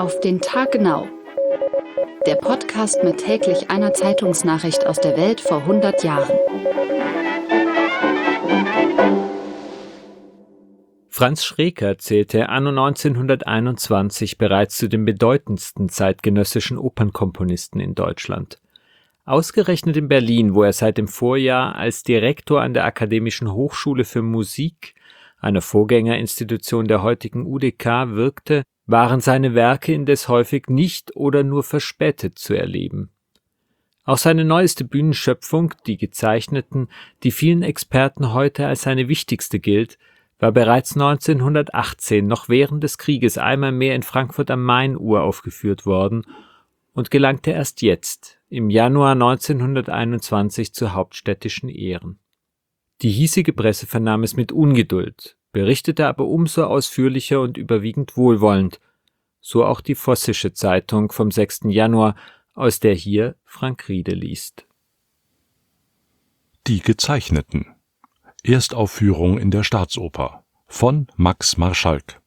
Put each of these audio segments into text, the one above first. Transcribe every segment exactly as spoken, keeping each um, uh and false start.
Auf den Tag genau. Der Podcast mit täglich einer Zeitungsnachricht aus der Welt vor hundert Jahren. Franz Schreker zählte anno neunzehnhunderteinundzwanzig bereits zu den bedeutendsten zeitgenössischen Opernkomponisten in Deutschland. Ausgerechnet in Berlin, wo er seit dem Vorjahr als Direktor an der Akademischen Hochschule für Musik, einer Vorgängerinstitution der heutigen U D K, wirkte, waren seine Werke indes häufig nicht oder nur verspätet zu erleben. Auch seine neueste Bühnenschöpfung, Die Gezeichneten, die vielen Experten heute als seine wichtigste gilt, war bereits neunzehnhundertachtzehn, noch während des Krieges, einmal mehr in Frankfurt am Main uraufgeführt worden und gelangte erst jetzt, im Januar neunzehnhunderteinundzwanzig, zu hauptstädtischen Ehren. Die hiesige Presse vernahm es mit Ungeduld, berichtete aber umso ausführlicher und überwiegend wohlwollend, so auch die Vossische Zeitung vom sechsten Januar, aus der hier Frank Riede liest. Die Gezeichneten. Erstaufführung in der Staatsoper von Max Marschalk.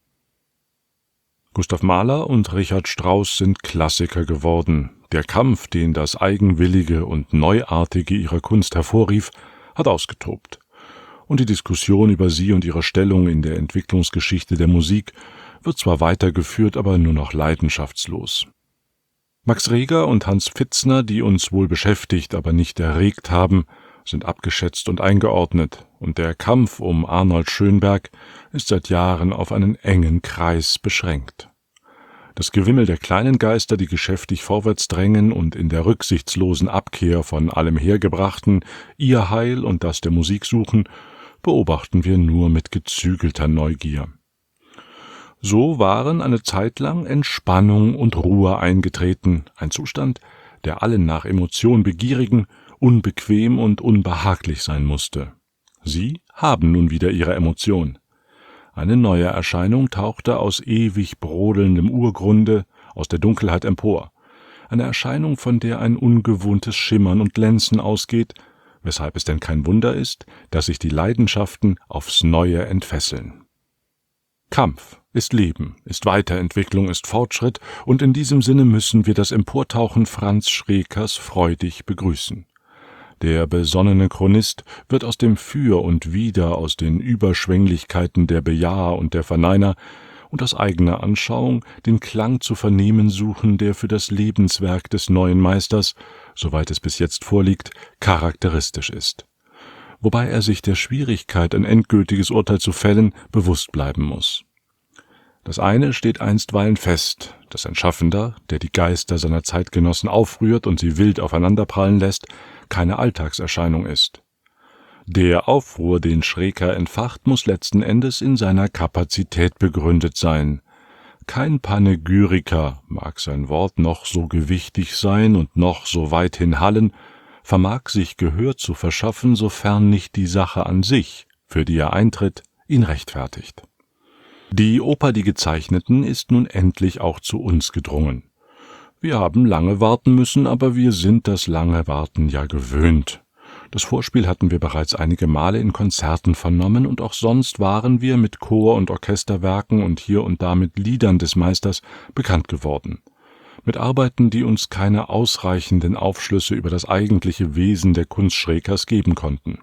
Gustav Mahler und Richard Strauss sind Klassiker geworden. Der Kampf, den das Eigenwillige und Neuartige ihrer Kunst hervorrief, hat ausgetobt. Und die Diskussion über sie und ihre Stellung in der Entwicklungsgeschichte der Musik wird zwar weitergeführt, aber nur noch leidenschaftslos. Max Reger und Hans Pfitzner, die uns wohl beschäftigt, aber nicht erregt haben, sind abgeschätzt und eingeordnet, und der Kampf um Arnold Schönberg ist seit Jahren auf einen engen Kreis beschränkt. Das Gewimmel der kleinen Geister, die geschäftig vorwärts drängen und in der rücksichtslosen Abkehr von allem Hergebrachten ihr Heil und das der Musik suchen, beobachten wir nur mit gezügelter Neugier. So waren eine Zeit lang Entspannung und Ruhe eingetreten, ein Zustand, der allen nach Emotion Begierigen unbequem und unbehaglich sein musste. Sie haben nun wieder ihre Emotion. Eine neue Erscheinung tauchte aus ewig brodelndem Urgrunde, aus der Dunkelheit empor. Eine Erscheinung, von der ein ungewohntes Schimmern und Glänzen ausgeht, weshalb es denn kein Wunder ist, dass sich die Leidenschaften aufs Neue entfesseln. Kampf ist Leben, ist Weiterentwicklung, ist Fortschritt, und in diesem Sinne müssen wir das Emportauchen Franz Schrekers freudig begrüßen. Der besonnene Chronist wird aus dem Für und Wider, aus den Überschwänglichkeiten der Bejaher und der Verneiner und aus eigener Anschauung den Klang zu vernehmen suchen, der für das Lebenswerk des neuen Meisters, soweit es bis jetzt vorliegt, charakteristisch ist. Wobei er sich der Schwierigkeit, ein endgültiges Urteil zu fällen, bewusst bleiben muss. Das eine steht einstweilen fest, dass ein Schaffender, der die Geister seiner Zeitgenossen aufrührt und sie wild aufeinanderprallen lässt, keine Alltagserscheinung ist. Der Aufruhr, den Schreker entfacht, muss letzten Endes in seiner Kapazität begründet sein. Kein Panegyriker, mag sein Wort noch so gewichtig sein und noch so weithin hallen, vermag sich Gehör zu verschaffen, sofern nicht die Sache an sich, für die er eintritt, ihn rechtfertigt. Die Oper Die Gezeichneten ist nun endlich auch zu uns gedrungen. Wir haben lange warten müssen, aber wir sind das lange Warten ja gewöhnt. Das Vorspiel hatten wir bereits einige Male in Konzerten vernommen, und auch sonst waren wir mit Chor- und Orchesterwerken und hier und da mit Liedern des Meisters bekannt geworden. Mit Arbeiten, die uns keine ausreichenden Aufschlüsse über das eigentliche Wesen der Kunst Schrekers geben konnten.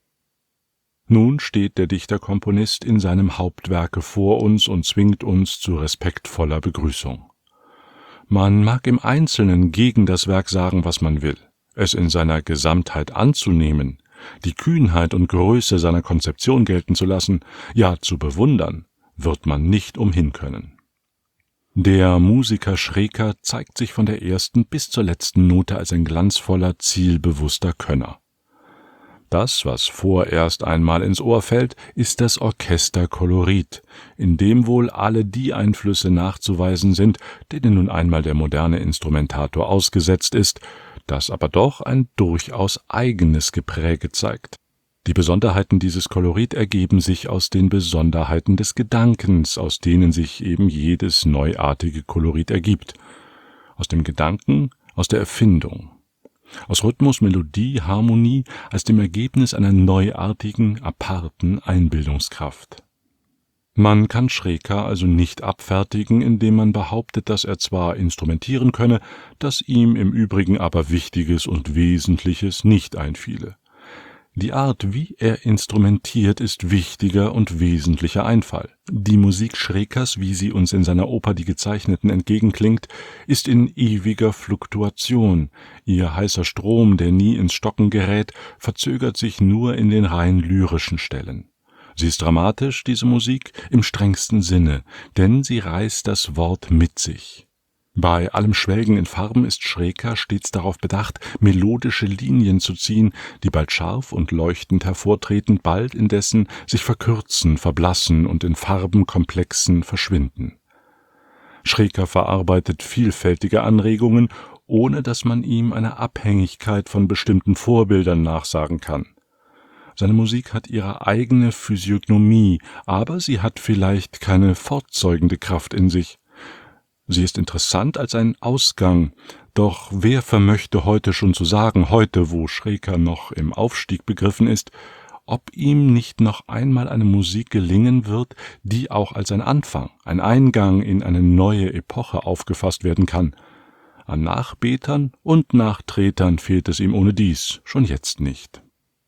Nun steht der Dichter-Komponist in seinem Hauptwerke vor uns und zwingt uns zu respektvoller Begrüßung. Man mag im Einzelnen gegen das Werk sagen, was man will. Es in seiner Gesamtheit anzunehmen, die Kühnheit und Größe seiner Konzeption gelten zu lassen, ja zu bewundern, wird man nicht umhin können. Der Musiker Schreker zeigt sich von der ersten bis zur letzten Note als ein glanzvoller, zielbewusster Könner. Das, was vorerst einmal ins Ohr fällt, ist das Orchesterkolorit, in dem wohl alle die Einflüsse nachzuweisen sind, denen nun einmal der moderne Instrumentator ausgesetzt ist, das aber doch ein durchaus eigenes Gepräge zeigt. Die Besonderheiten dieses Kolorit ergeben sich aus den Besonderheiten des Gedankens, aus denen sich eben jedes neuartige Kolorit ergibt. Aus dem Gedanken, aus der Erfindung. Aus Rhythmus, Melodie, Harmonie, als dem Ergebnis einer neuartigen, aparten Einbildungskraft. Man kann Schreker also nicht abfertigen, indem man behauptet, dass er zwar instrumentieren könne, dass ihm im Übrigen aber Wichtiges und Wesentliches nicht einfiele. Die Art, wie er instrumentiert, ist wichtiger und wesentlicher Einfall. Die Musik Schrekers, wie sie uns in seiner Oper Die Gezeichneten entgegenklingt, ist in ewiger Fluktuation. Ihr heißer Strom, der nie ins Stocken gerät, verzögert sich nur in den rein lyrischen Stellen. Sie ist dramatisch, diese Musik, im strengsten Sinne, denn sie reißt das Wort mit sich. Bei allem Schwelgen in Farben ist Schreker stets darauf bedacht, melodische Linien zu ziehen, die bald scharf und leuchtend hervortreten, bald indessen sich verkürzen, verblassen und in Farbenkomplexen verschwinden. Schreker verarbeitet vielfältige Anregungen, ohne dass man ihm eine Abhängigkeit von bestimmten Vorbildern nachsagen kann. Seine Musik hat ihre eigene Physiognomie, aber sie hat vielleicht keine fortzeugende Kraft in sich. Sie ist interessant als ein Ausgang, doch wer vermöchte heute schon zu sagen, heute, wo Schreker noch im Aufstieg begriffen ist, ob ihm nicht noch einmal eine Musik gelingen wird, die auch als ein Anfang, ein Eingang in eine neue Epoche aufgefasst werden kann. An Nachbetern und Nachtretern fehlt es ihm ohnedies schon jetzt nicht.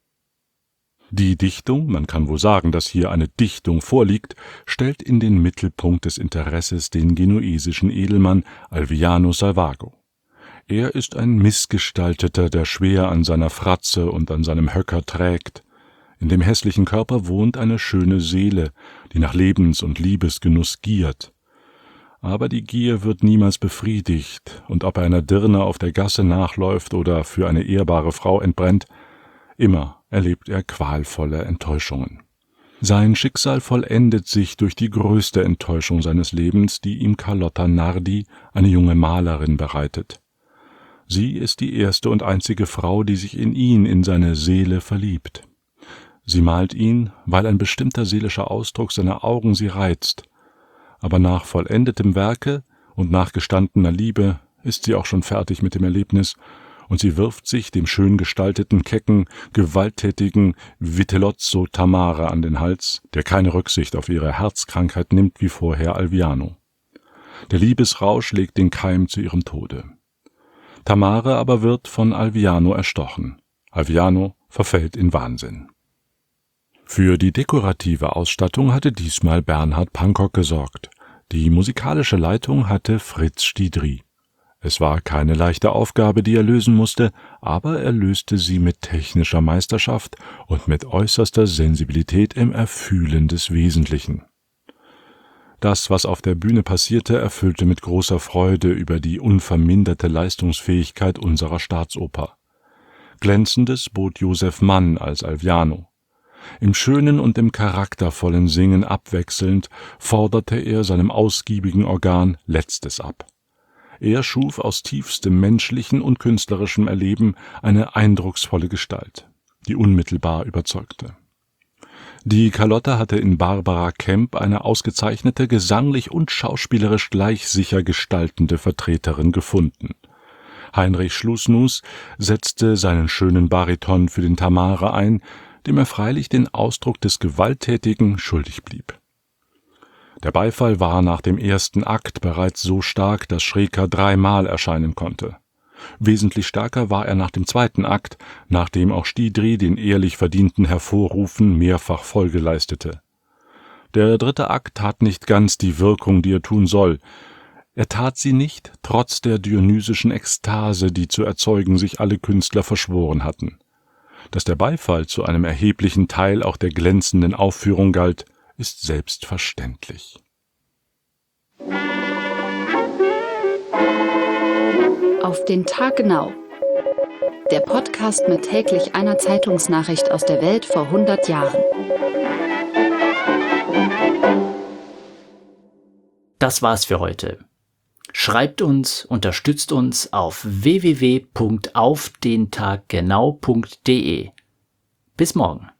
Die Dichtung, man kann wohl sagen, dass hier eine Dichtung vorliegt, stellt in den Mittelpunkt des Interesses den genuesischen Edelmann Alviano Salvago. Er ist ein Missgestalteter, der schwer an seiner Fratze und an seinem Höcker trägt. In dem hässlichen Körper wohnt eine schöne Seele, die nach Lebens- und Liebesgenuss giert. Aber die Gier wird niemals befriedigt, und ob er einer Dirne auf der Gasse nachläuft oder für eine ehrbare Frau entbrennt, immer erlebt er qualvolle Enttäuschungen. Sein Schicksal vollendet sich durch die größte Enttäuschung seines Lebens, die ihm Carlotta Nardi, eine junge Malerin, bereitet. Sie ist die erste und einzige Frau, die sich in ihn, in seine Seele verliebt. Sie malt ihn, weil ein bestimmter seelischer Ausdruck seiner Augen sie reizt. Aber nach vollendetem Werke und nach gestandener Liebe ist sie auch schon fertig mit dem Erlebnis, und sie wirft sich dem schön gestalteten, kecken, gewalttätigen Vitellozzo Tamara an den Hals, der keine Rücksicht auf ihre Herzkrankheit nimmt wie vorher Alviano. Der Liebesrausch legt den Keim zu ihrem Tode. Tamara aber wird von Alviano erstochen. Alviano verfällt in Wahnsinn. Für die dekorative Ausstattung hatte diesmal Bernhard Pankow gesorgt. Die musikalische Leitung hatte Fritz Stiedry. Es war keine leichte Aufgabe, die er lösen musste, aber er löste sie mit technischer Meisterschaft und mit äußerster Sensibilität im Erfühlen des Wesentlichen. Das, was auf der Bühne passierte, erfüllte mit großer Freude über die unverminderte Leistungsfähigkeit unserer Staatsoper. Glänzendes bot Josef Mann als Alviano. Im schönen und im charaktervollen Singen abwechselnd forderte er seinem ausgiebigen Organ Letztes ab. Er schuf aus tiefstem menschlichen und künstlerischem Erleben eine eindrucksvolle Gestalt, die unmittelbar überzeugte. Die Carlotta hatte in Barbara Kemp eine ausgezeichnete, gesanglich und schauspielerisch gleich sicher gestaltende Vertreterin gefunden. Heinrich Schlusnus setzte seinen schönen Bariton für den Tamara ein, dem er freilich den Ausdruck des Gewalttätigen schuldig blieb. Der Beifall war nach dem ersten Akt bereits so stark, dass Schreker dreimal erscheinen konnte. Wesentlich stärker war er nach dem zweiten Akt, nachdem auch Stiedry den ehrlich verdienten Hervorrufen mehrfach Folge leistete. Der dritte Akt tat nicht ganz die Wirkung, die er tun soll. Er tat sie nicht, trotz der dionysischen Ekstase, die zu erzeugen sich alle Künstler verschworen hatten. Dass der Beifall zu einem erheblichen Teil auch der glänzenden Aufführung galt, ist selbstverständlich. Auf den Tag genau. Der Podcast mit täglich einer Zeitungsnachricht aus der Welt vor hundert Jahren. Das war's für heute. Schreibt uns, unterstützt uns auf w w w punkt auf den tag genau punkt d e. Bis morgen.